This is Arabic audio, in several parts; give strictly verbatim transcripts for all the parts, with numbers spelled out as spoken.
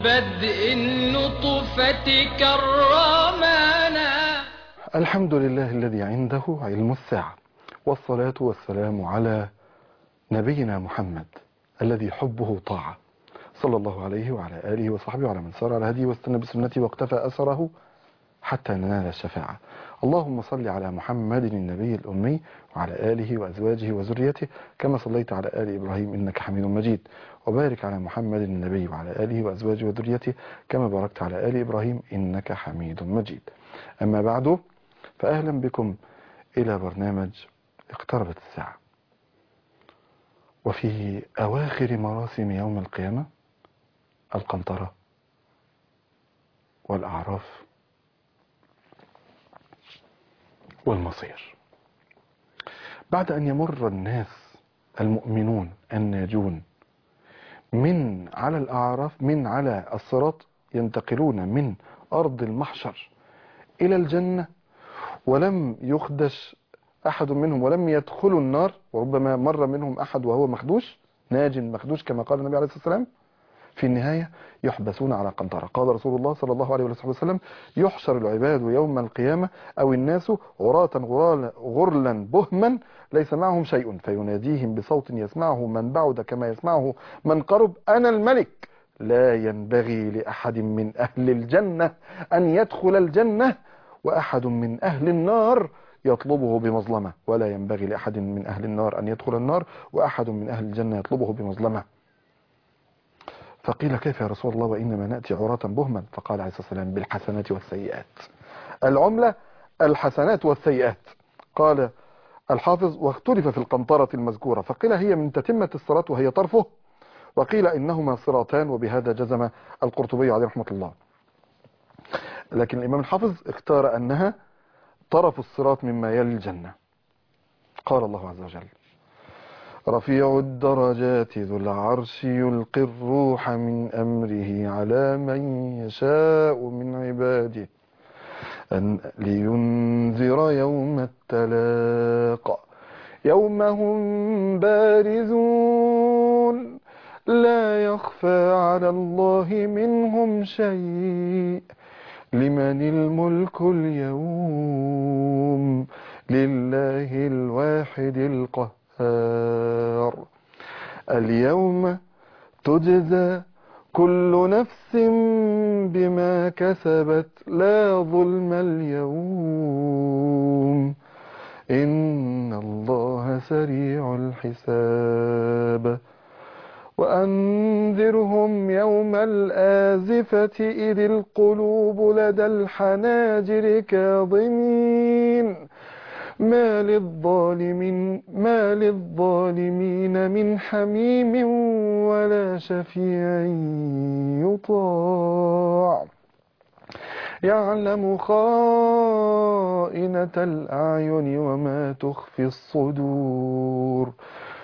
بدء النطفة كرمنا. الحمد لله الذي عنده علم الساعة، والصلاة والسلام على نبينا محمد الذي حبه طاعة، صلى الله عليه وعلى آله وصحبه وعلى من سار على هديه واستنى بسنته واقتفى أثره حتى ننال الشفاعة. اللهم صل على محمد النبي الأمي وعلى آله وأزواجه وذريته كما صليت على آل إبراهيم إنك حميد مجيد، وبارك على محمد النبي وعلى آله وأزواجه وذريته كما باركت على آل إبراهيم إنك حميد مجيد. أما بعد، فأهلا بكم إلى برنامج اقتربت الساعة، وفي أواخر مراسم يوم القيامة القنطرة والأعراف والمصير. بعد أن يمر الناس المؤمنون الناجون من على الأعراف، من على الصراط، ينتقلون من أرض المحشر إلى الجنة، ولم يخدش أحد منهم ولم يدخلوا النار، وربما مر منهم أحد وهو مخدوش ناج مخدوش كما قال النبي عليه الصلاة والسلام. في النهاية يحبسون على قنطرة. قال رسول الله صلى الله عليه وسلم: يحشر العباد يوم القيامة أو الناس عراة غرلا بهما ليس معهم شيء، فيناديهم بصوت يسمعه من بعد كما يسمعه من قرب: أنا الملك، لا ينبغي لأحد من أهل الجنة أن يدخل الجنة، وأحد من أهل النار يطلبه بمظلمة، ولا ينبغي لأحد من أهل النار أن يدخل النار، وأحد من أهل الجنة يطلبه بمظلمة. فقيل: كيف يا رسول الله وإنما نأتي عراة بهما؟ فقال عليه الصلاة والسلام: بالحسنات والسيئات. العملة الحسنات والسيئات. قال الحافظ: واختلف في القنطرة المذكورة، فقيل هي من تتمة الصراط وهي طرفه، وقيل إنهما صراطان، وبهذا جزم القرطبي عليه رحمة الله. لكن الإمام الحافظ اختار أنها طرف الصراط مما يلي الجنة. قال الله عز وجل: رفيع الدرجات ذو العرش يلقي الروح من أمره على من يشاء من عباده أن لينذر يوم التلاق يوم هم بارزون لا يخفى على الله منهم شيء لمن الملك اليوم لله الواحد القهار. اليوم تجزى كل نفس بما كسبت لا ظلم اليوم إن الله سريع الحساب. وأنذرهم يوم الآزفة إذ القلوب لدى الحناجر كاظمين ما للظالمين ما للظالمين من حميم ولا شفيع يطاع يعلم خائنة الأعين وما تخفي الصدور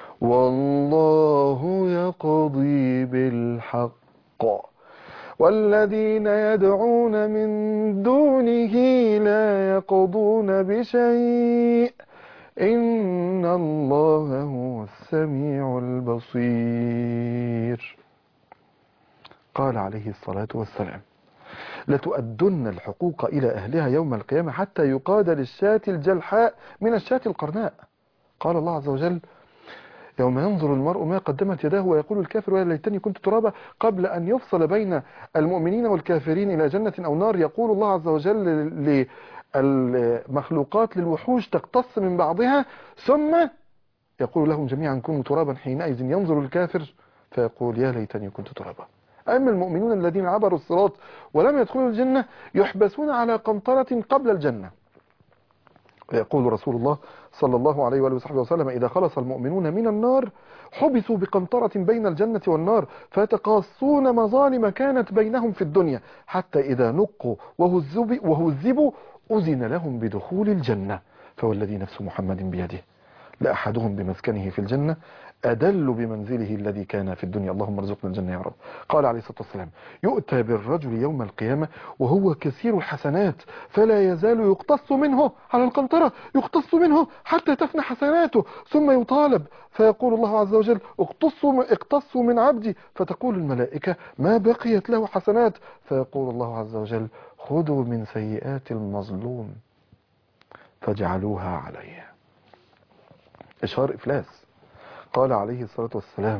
والله يقضي بالحق والذين يدعون من دونه لا يقضون بشيء إن الله هو السميع البصير. قال عليه الصلاة والسلام: لتؤدن الحقوق إلى أهلها يوم القيامة حتى يقاد للشاة الجلحاء من الشاة القرناء. قال الله عز وجل: يوم ينظر المرء ما قدمت يداه ويقول الكافر يا ليتني كنت ترابا. قبل أن يفصل بين المؤمنين والكافرين إلى جنة أو نار، يقول الله عز وجل للمخلوقات للوحوش تقتص من بعضها، ثم يقول لهم جميعا كونوا ترابا. حينئذ ينظر الكافر فيقول يا ليتني كنت ترابا. أما المؤمنون الذين عبروا الصراط ولم يدخلوا الجنة يحبسون على قنطرة قبل الجنة. ويقول رسول الله صلى الله عليه وآله وصحبه وسلم: إذا خلص المؤمنون من النار حبسوا بقنطرة بين الجنة والنار فيتقاصون مظالم كانت بينهم في الدنيا حتى إذا نقوا وهذبوا أذن لهم بدخول الجنة. فوالذي نفس محمد بيده لأحدهم بمسكنه في الجنة أدل بمنزله الذي كان في الدنيا، اللهم ارزقنا الجنة يا رب. قال عليه الصلاة والسلام: يؤتى بالرجل يوم القيامة وهو كثير الحسنات فلا يزال يقتص منه على القنطرة، يقتص منه حتى تفنى حسناته، ثم يطالب فيقول الله عز وجل: اقتصوا اقتصوا من عبدي، فتقول الملائكة: ما بقيت له حسنات، فيقول الله عز وجل: خذوا من سيئات المظلوم فاجعلوها عليه. إشهار إفلاس. قال عليه الصلاة والسلام: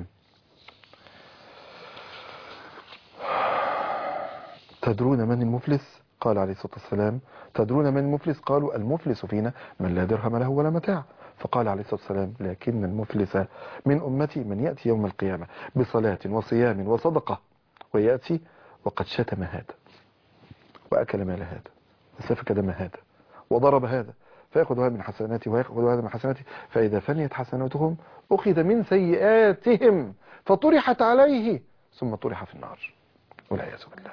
تدرون من المفلس؟ قال عليه الصلاة والسلام: تدرون من المفلس؟ قالوا: المفلس فينا من لا درهم له ولا متاع. فقال عليه الصلاة والسلام: لكن المفلس من أمتي من يأتي يوم القيامة بصلاة وصيام وصدقة ويأتي وقد شتم هذا وأكل مال هذا وسفك دم هذا وضرب هذا، فيأخذ هذا من حسناته ويأخذ هذا من حسناته، فإذا فنيت حسناتهم أخذ من سيئاتهم فطرحت عليه ثم طرح في النار والعياذ بالله.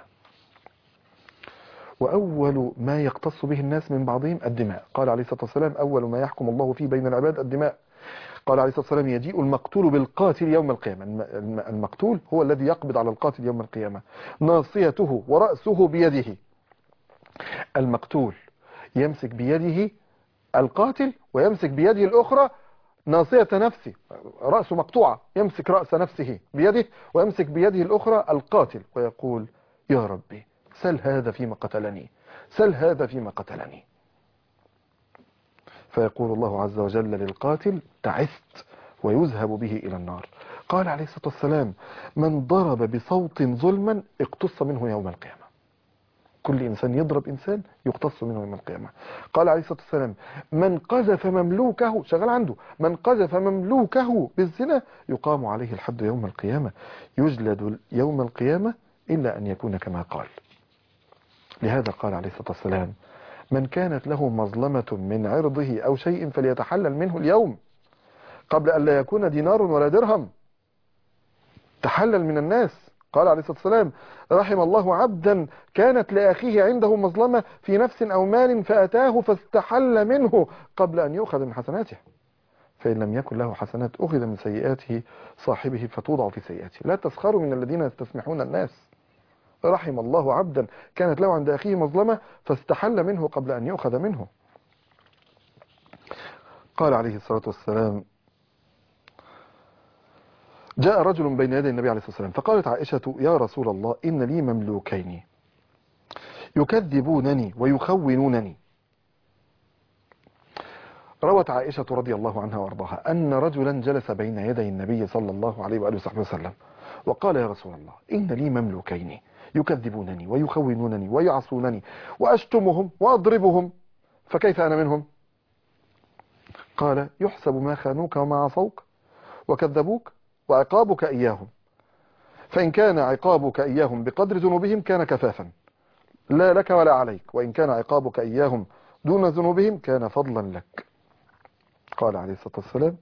وأول ما يقتص به الناس من بعضهم الدماء. قال عليه الصلاة والسلام: أول ما يحكم الله فيه بين العباد الدماء. قال عليه الصلاة والسلام: يجيء المقتول بالقاتل يوم القيامة. المقتول هو الذي يقبض على القاتل يوم القيامة، ناصيته ورأسه بيده. المقتول يمسك بيده القاتل ويمسك بيده الأخرى ناصية نفسه، رأسه مقطوعة، يمسك رأس نفسه بيده ويمسك بيده الأخرى القاتل ويقول: يا ربي سل هذا فيما قتلني، سل هذا فيما قتلني. فيقول الله عز وجل للقاتل: تعست، ويذهب به إلى النار. قال عليه الصلاة والسلام: من ضرب بصوت ظلما اقتص منه يوم القيامة. كل إنسان يضرب إنسان يقتص منه يوم القيامة. قال عليه الصلاة والسلام: من قذف مملوكه، شغال عنده، من قذف مملوكه بالزنا يقام عليه الحد يوم القيامة، يجلد يوم القيامة إلا أن يكون كما قال. لهذا قال عليه الصلاة والسلام: من كانت له مظلمة من عرضه أو شيء فليتحلل منه اليوم قبل أن لا يكون دينار ولا درهم. تحلل من الناس. قال عليه الصلاة والسلام: رحم الله عبدا كانت لأخيه عنده مظلمة في نفس أو مال فأتاه فاستحل منه قبل أن يؤخذ من حسناته، فإن لم يكن له حسنات أخذ من سيئاته صاحبه فتوضع في سيئاته. لا تسخروا من الذين يستسمحون الناس. رحم الله عبدا كانت له عند أخيه مظلمة فاستحل منه قبل أن يؤخذ منه. قال عليه الصلاة والسلام: جاء رجل بين يدي النبي عليه الصلاة والسلام فقالت عائشة: يا رسول الله إن لي مملوكين يكذبونني ويخونونني. روت عائشة رضي الله عنها وارضاها أن رجلا جلس بين يدي النبي صلى الله عليه وآله وصحبه وسلم وقال: يا رسول الله إن لي مملوكين يكذبونني ويخونونني ويعصونني وأشتمهم وأضربهم، فكيف أنا منهم؟ قال: يحسب ما خانوك وما عصوك وكذبوك وعقابك إياهم، فإن كان عقابك إياهم بقدر ذنوبهم كان كفافا لا لك ولا عليك، وإن كان عقابك إياهم دون ذنوبهم كان فضلا لك. قال عليه الصلاة والسلام: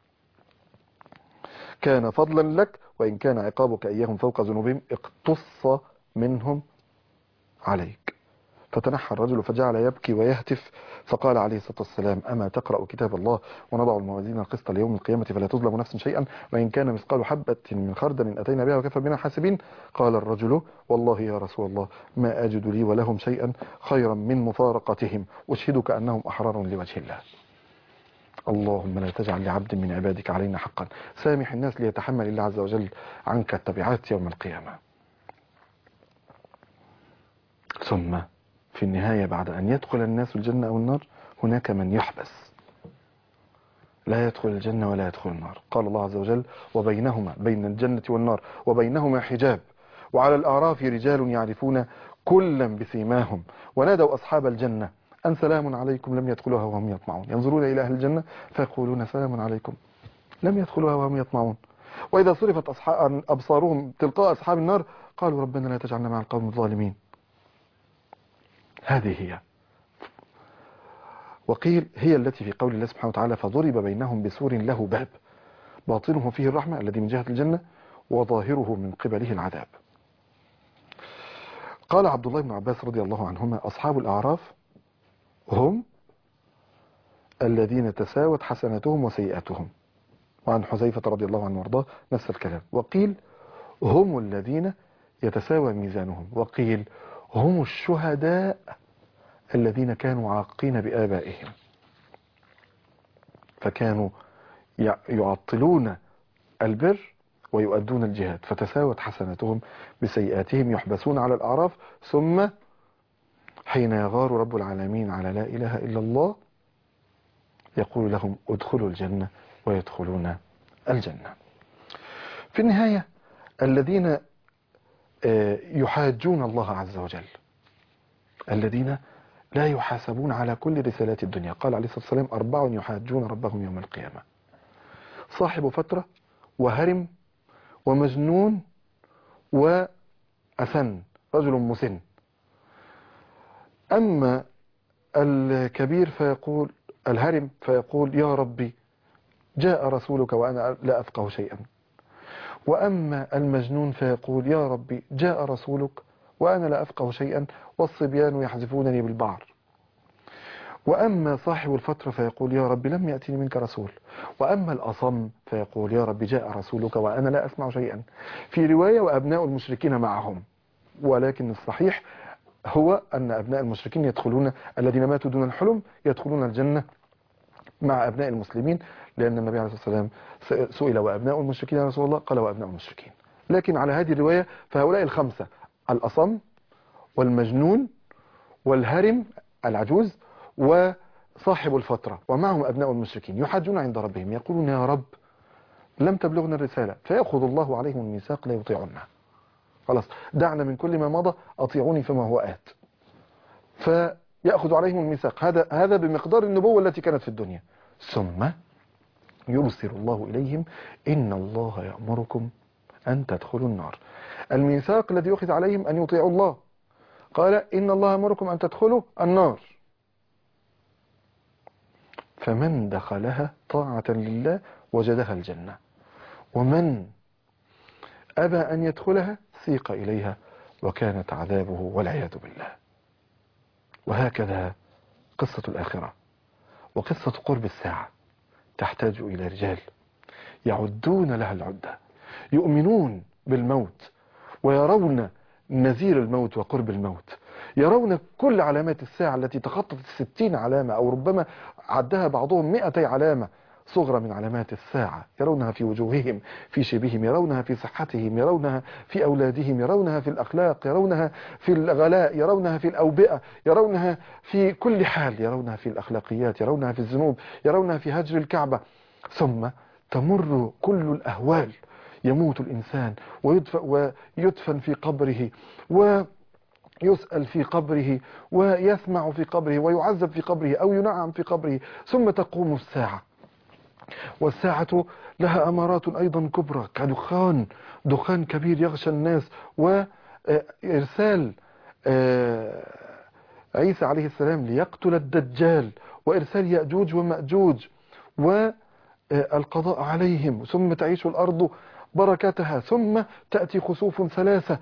كان فضلا لك، وإن كان عقابك إياهم فوق ذنوبهم اقتص منهم عليك. فتنحى الرجل فجعل يبكي ويهتف، فقال عليه الصلاة والسلام: أما تقرأ كتاب الله ونضع الموازين القسط ليوم القيامة فلا تظلم نفس شيئا وإن كان مثقال حبة من خردل أتينا بها وكفى بنا حاسبين. قال الرجل: والله يا رسول الله ما أجد لي ولهم شيئا خيرا من مفارقتهم، أشهدك أنهم أحرار لوجه الله. اللهم لا تجعل لعبد من عبادك علينا حقا. سامح الناس ليتحمل الله عز وجل عنك التبعات يوم القيامة. ثم في النهاية بعد أن يدخل الناس الجنة أو النار هناك من يحبس لا يدخل الجنة ولا يدخل النار. قال الله عز وجل: وبينهما، بين الجنة والنار وبينهما حجاب وعلى الأعراف رجال يعرفون كلا بسيماهم ونادوا أصحاب الجنة أن سلام عليكم لم يدخلوها وهم يطمعون. ينظرون إلى أهل الجنة فيقولون سلام عليكم لم يدخلوها وهم يطمعون، وإذا صرفت أصحاب أبصارهم تلقاء أصحاب النار قالوا ربنا لا تجعلنا مع القوم الظالمين. هذه هي. وقيل هي التي في قول الله سبحانه وتعالى: فضرب بينهم بسور له باب باطنه فيه الرحمة، الذي من جهة الجنة وظاهره من قبله العذاب. قال عبد الله بن عباس رضي الله عنهما: أصحاب الأعراف هم الذين تساوت حسناتهم وسيئاتهم. وعن حذيفة رضي الله عنه وارضاه نفس الكلام. وقيل هم الذين يتساوى ميزانهم، وقيل هم الشهداء الذين كانوا عاقين بآبائهم، فكانوا يعطلون البر ويؤدون الجهاد، فتساوت حسناتهم بسيئاتهم، يحبسون على الأعراف، ثم حين يغار رب العالمين على لا إله إلا الله يقول لهم ادخلوا الجنة، ويدخلون الجنة. في النهاية الذين يحاجون الله عز وجل، الذين لا يحاسبون على كل رسالات الدنيا. قال عليه الصلاة والسلام أربع يحاجون ربهم يوم القيامة: صاحب فترة، وهرم، ومجنون، وأسن، رجل مسن. أما الكبير فيقول، الهرم فيقول يا ربي جاء رسولك وأنا لا أفقه شيئا. وأما المجنون فيقول يا ربي جاء رسولك وأنا لا أفقه شيئا والصبيان يحذفونني بالبعر. وأما صاحب الفترة فيقول يا ربي لم يأتني منك رسول. وأما الأصم فيقول يا ربي جاء رسولك وأنا لا أسمع شيئا. في رواية وأبناء المشركين معهم، ولكن الصحيح هو أن أبناء المشركين يدخلون، الذين ماتوا دون الحلم يدخلون الجنة مع أبناء المسلمين، لأن النبي عليه الصلاة والسلام سئل وأبناء المشركين يا رسول الله؟ قال وأبناء المشركين. لكن على هذه الرواية فهؤلاء الخمسة: الأصم، والمجنون، والهرم العجوز، وصاحب الفترة، ومعهم أبناء المشركين، يحاجون عند ربهم يقولون يا رب لم تبلغنا الرسالة، فيأخذ الله عليهم الميثاق لا يطيعنا، خلاص دعنا من كل ما مضى أطيعوني فما هو آت. فيأخذ عليهم الميثاق، هذا هذا بمقدار النبوة التي كانت في الدنيا. ثم يرسل الله إليهم إن الله يأمركم أن تدخلوا النار. الميثاق الذي يأخذ عليهم أن يطيعوا الله، قال إن الله يأمركم أن تدخلوا النار، فمن دخلها طاعة لله وجدها الجنة، ومن أبى أن يدخلها سيق إليها وكانت عذابه والعياذ بالله. وهكذا قصة الآخرة وقصة قرب الساعة تحتاج إلى رجال يعدون لها العدة، يؤمنون بالموت ويرون نذير الموت وقرب الموت، يرون كل علامات الساعة التي تخطت الستين علامة أو ربما عدها بعضهم مئتي علامة صغرى من علامات الساعة، يرونها في وجوههم، في شبههم، يرونها في صحتهم، يرونها في أولادهم، يرونها في الأخلاق، يرونها في الغلاء، يرونها في الأوبئة، يرونها في كل حال، يرونها في الأخلاقيات، يرونها في الذنوب، يرونها في هجر الكعبة. ثم تمر كل الأهوال، يموت الإنسان ويدفن, ويدفن في قبره ويسأل في قبره ويسمع في قبره ويعذب في قبره أو ينعم في قبره، ثم تقوم الساعة. والساعة لها أمارات أيضا كبرى كدخان، دخان كبير يغشى الناس، وإرسال عيسى عليه السلام ليقتل الدجال، وإرسال يأجوج ومأجوج، والقضاء عليهم، ثم تعيش الأرض بركتها، ثم تأتي خسوف ثلاثة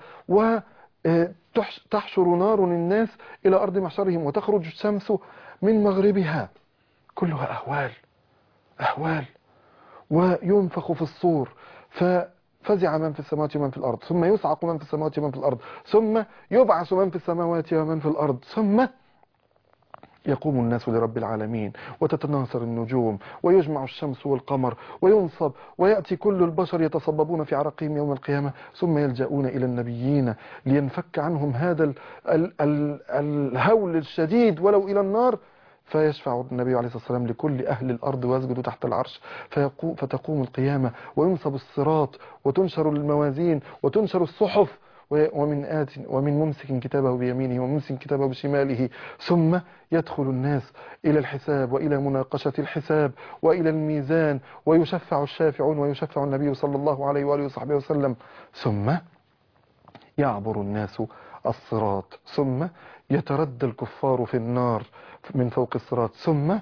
وتحشر نار الناس إلى أرض محشرهم، وتخرج الشمس من مغربها. كلها أهوال أهوال. وينفخ في الصور ففزع من في السماوات ومن في الأرض، ثم يصعق من في السماوات ومن في الأرض، ثم يبعث من في السماوات ومن في الأرض، ثم يقوم الناس لرب العالمين، وتتناثر النجوم، ويجمع الشمس والقمر، وينصب، ويأتي كل البشر يتصببون في عرقهم يوم القيامة، ثم يلجؤون إلى النبيين لينفك عنهم هذا ال ال ال الهول الشديد ولو إلى النار، فيشفع النبي عليه الصلاة والسلام لكل أهل الأرض ويسجد تحت العرش، فتقوم القيامة وينصب الصراط وتنشر الموازين وتنشر الصحف، ومن آت ومن ممسك كتابه بيمينه وممسك كتابه بشماله، ثم يدخل الناس إلى الحساب وإلى مناقشة الحساب وإلى الميزان، ويشفع الشافعون ويشفع النبي صلى الله عليه وآله وصحبه وسلم، ثم يعبر الناس الصراط، ثم يتردى الكفار في النار من فوق الصراط، ثم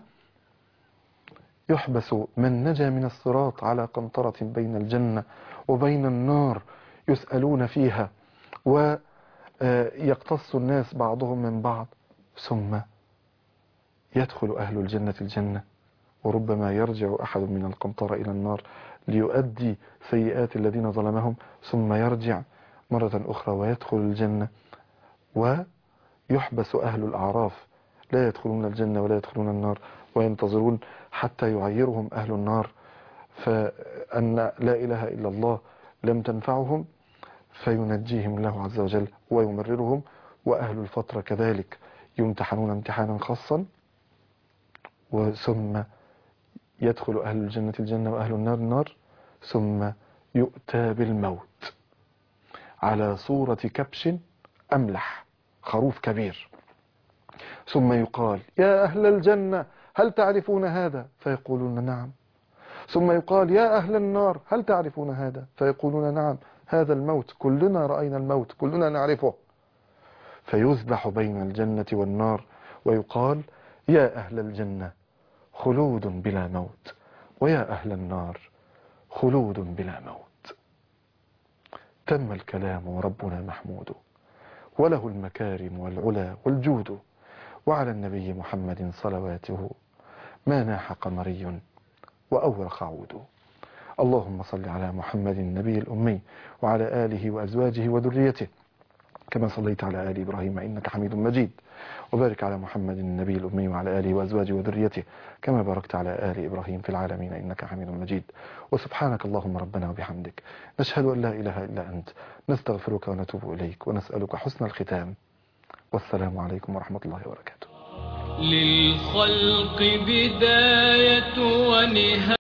يحبس من نجا من الصراط على قنطرة بين الجنة وبين النار، يسألون فيها ويقتص الناس بعضهم من بعض، ثم يدخل أهل الجنة الجنة وربما يرجع أحد من القنطرة إلى النار ليؤدي سيئات الذين ظلمهم، ثم يرجع مرة أخرى ويدخل الجنة، ويحبس أهل الأعراف لا يدخلون الجنة ولا يدخلون النار، وينتظرون حتى يعيرهم أهل النار فأن لا إله إلا الله لم تنفعهم، فينجيهم الله عز وجل ويمررهم. وأهل الفترة كذلك يمتحنون امتحانا خاصا، وثم يدخل أهل الجنة الجنة وأهل النار النار، ثم يؤتى بالموت على صورة كبش أملح، خروف كبير، ثم يقال يا أهل الجنة هل تعرفون هذا؟ فيقولون نعم. ثم يقال يا أهل النار هل تعرفون هذا؟ فيقولون نعم، هذا الموت، كلنا رأينا الموت، كلنا نعرفه. فيذبح بين الجنة والنار ويقال يا أهل الجنة خلود بلا موت، ويا أهل النار خلود بلا موت. تم الكلام وربنا محمود، وله المكارم والعلا والجود، وعلى النبي محمد صلواته ما ناح قمري وأورخ عود. اللهم صل على محمد النبي الأمي وعلى آله وأزواجه وذريته كما صليت على آل إبراهيم إنك حميد مجيد، وبارك على محمد النبي الأمي وعلى آله وأزواجه وذريته كما باركت على آل إبراهيم في العالمين إنك حميد مجيد. وسبحانك اللهم ربنا وبحمدك، نشهد أن لا إله إلا أنت، نستغفرك ونتوب إليك ونسألك حسن الختام. والسلام عليكم ورحمة الله وبركاته. للخلق بداية ونهاية.